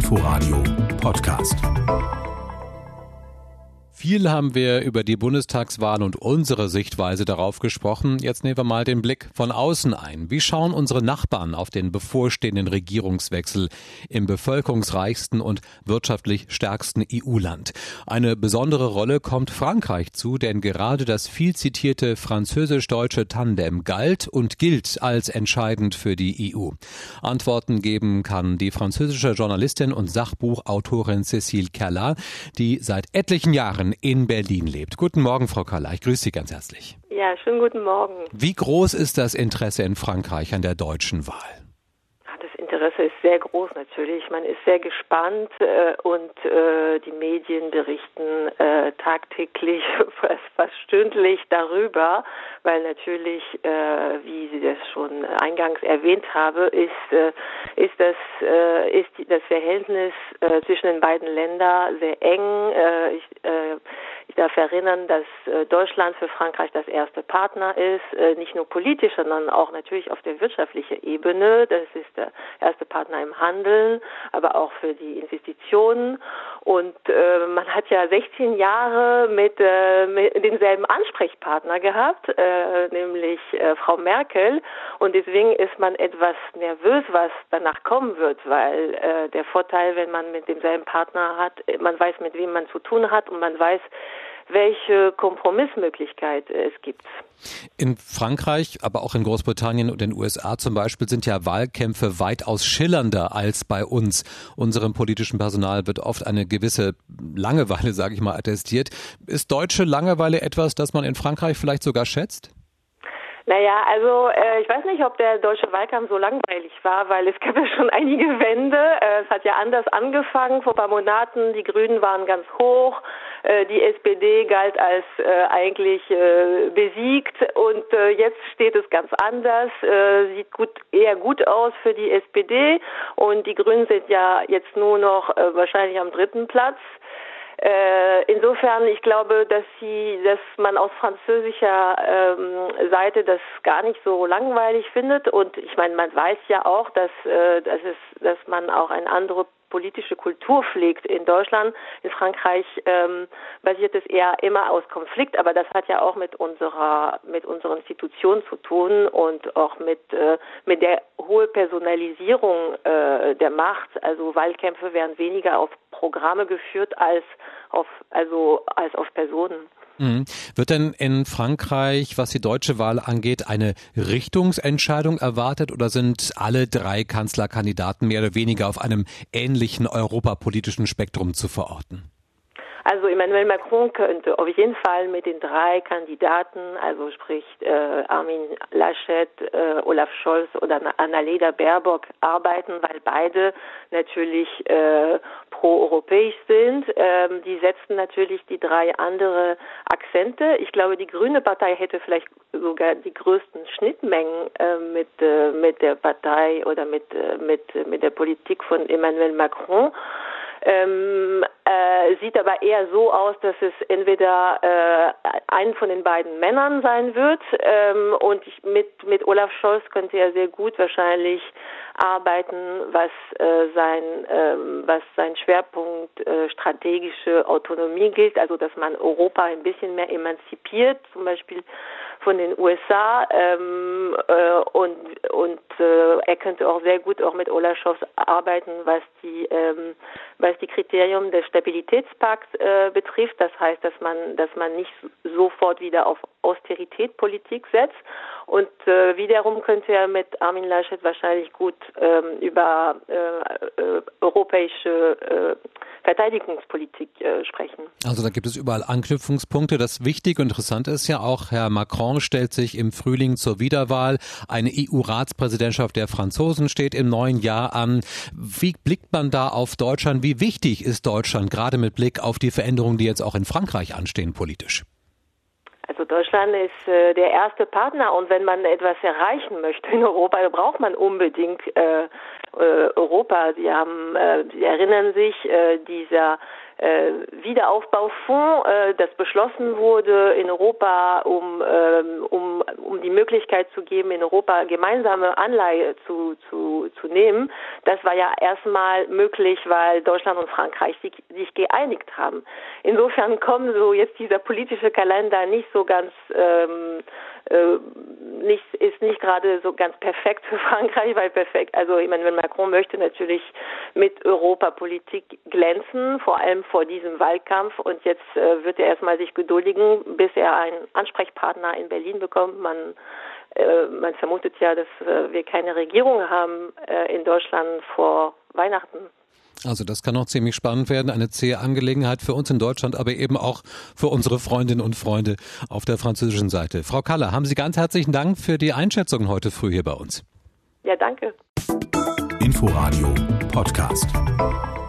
Inforadio Podcast. Viel haben wir über die Bundestagswahl und unsere Sichtweise darauf gesprochen. Jetzt nehmen wir mal den Blick von außen ein. Wie schauen unsere Nachbarn auf den bevorstehenden Regierungswechsel im bevölkerungsreichsten und wirtschaftlich stärksten EU-Land? Eine besondere Rolle kommt Frankreich zu, denn gerade das viel zitierte französisch-deutsche Tandem galt und gilt als entscheidend für die EU. Antworten geben kann die französische Journalistin und Sachbuchautorin Cécile Carla, die seit etlichen Jahren in Berlin lebt. Guten Morgen, Frau Carla. Ich grüße Sie ganz herzlich. Ja, schönen guten Morgen. Wie groß ist das Interesse in Frankreich an der deutschen Wahl? Das Interesse ist sehr groß natürlich. Man ist sehr gespannt und die Medien berichten tagtäglich, fast stündlich darüber, weil natürlich, wie Sie das schon eingangs erwähnt habe, ist das Verhältnis zwischen den beiden Ländern sehr eng. Ich darf erinnern, dass Deutschland für Frankreich das erste Partner ist, nicht nur politisch, sondern auch natürlich auf der wirtschaftlichen Ebene. Das ist der erste Partner im Handeln, aber auch für die Investitionen. Und man hat ja 16 Jahre mit denselben Ansprechpartner gehabt, nämlich Frau Merkel. Und deswegen ist man etwas nervös, was danach kommen wird, weil der Vorteil, wenn man mit demselben Partner hat, man weiß, mit wem man zu tun hat und man weiß, welche Kompromissmöglichkeit es gibt. In Frankreich, aber auch in Großbritannien und den USA zum Beispiel sind ja Wahlkämpfe weitaus schillernder als bei uns. Unserem politischen Personal wird oft eine gewisse Langeweile, sage ich mal, attestiert. Ist deutsche Langeweile etwas, das man in Frankreich vielleicht sogar schätzt? Naja, also ich weiß nicht, ob der deutsche Wahlkampf so langweilig war, weil es gab ja schon einige Wende. Es hat ja anders angefangen. Vor ein paar Monaten, die Grünen waren ganz hoch. Die SPD galt als eigentlich besiegt und jetzt steht es ganz anders. Sieht eher gut aus für die SPD und die Grünen sind ja jetzt nur noch wahrscheinlich am 3. Platz. Insofern, ich glaube, dass man aus französischer Seite das gar nicht so langweilig findet und ich meine, man weiß ja auch, dass man auch eine andere politische Kultur pflegt in Deutschland. In Frankreich basiert es eher immer aus Konflikt, aber das hat ja auch mit unserer Institution zu tun und auch mit der hohen Personalisierung der Macht. Also Wahlkämpfe werden weniger auf Programme geführt als auf Personen. Wird denn in Frankreich, was die deutsche Wahl angeht, eine Richtungsentscheidung erwartet oder sind alle 3 Kanzlerkandidaten mehr oder weniger auf einem ähnlichen europapolitischen Spektrum zu verorten? Also Emmanuel Macron könnte auf jeden Fall mit den 3 Kandidaten, also sprich Armin Laschet, Olaf Scholz oder Annalena Baerbock arbeiten, weil beide natürlich pro-europäisch sind. Die setzen natürlich die 3 andere Akzente. Ich glaube, die Grüne Partei hätte vielleicht sogar die größten Schnittmengen mit der Partei oder mit der Politik von Emmanuel Macron. Sieht aber eher so aus, dass es entweder einen von den beiden Männern sein wird und mit Olaf Scholz könnte er sehr gut wahrscheinlich arbeiten, was sein Schwerpunkt strategische Autonomie gilt, also dass man Europa ein bisschen mehr emanzipiert, zum Beispiel von den USA und er könnte auch sehr gut auch mit Olaf Scholz arbeiten, was die Kriterien des Stabilitätspakts betrifft. Das heißt, dass man nicht sofort wieder auf Austeritätspolitik setzt. Und wiederum könnte er mit Armin Laschet wahrscheinlich gut über europäische Verteidigungspolitik sprechen. Also da gibt es überall Anknüpfungspunkte. Das Wichtige und Interessante ist ja auch, Herr Macron stellt sich im Frühling zur Wiederwahl. Eine EU-Ratspräsidentschaft der Franzosen steht im neuen Jahr an. Wie blickt man da auf Deutschland? Wie wichtig ist Deutschland, gerade mit Blick auf die Veränderungen, die jetzt auch in Frankreich anstehen politisch? Also Deutschland ist der erste Partner und wenn man etwas erreichen möchte in Europa, braucht man unbedingt Europa. Sie erinnern sich, dieser Wiederaufbaufonds, das beschlossen wurde in Europa, um die Möglichkeit zu geben, in Europa gemeinsame Anleihe zu nehmen. Das war ja erstmal möglich, weil Deutschland und Frankreich sich geeinigt haben. Insofern kommt so jetzt dieser politische Kalender nicht so ganz ist nicht gerade so ganz perfekt für Frankreich, weil wenn Macron möchte natürlich mit Europapolitik glänzen, vor allem vor diesem Wahlkampf, und jetzt wird er erstmal sich geduldigen, bis er einen Ansprechpartner in Berlin bekommt. Man vermutet ja, dass wir keine Regierung haben in Deutschland vor Weihnachten. Also das kann noch ziemlich spannend werden, eine zähe Angelegenheit für uns in Deutschland, aber eben auch für unsere Freundinnen und Freunde auf der französischen Seite. Frau Kaller, haben Sie ganz herzlichen Dank für die Einschätzung heute früh hier bei uns. Ja, danke. Inforadio Podcast.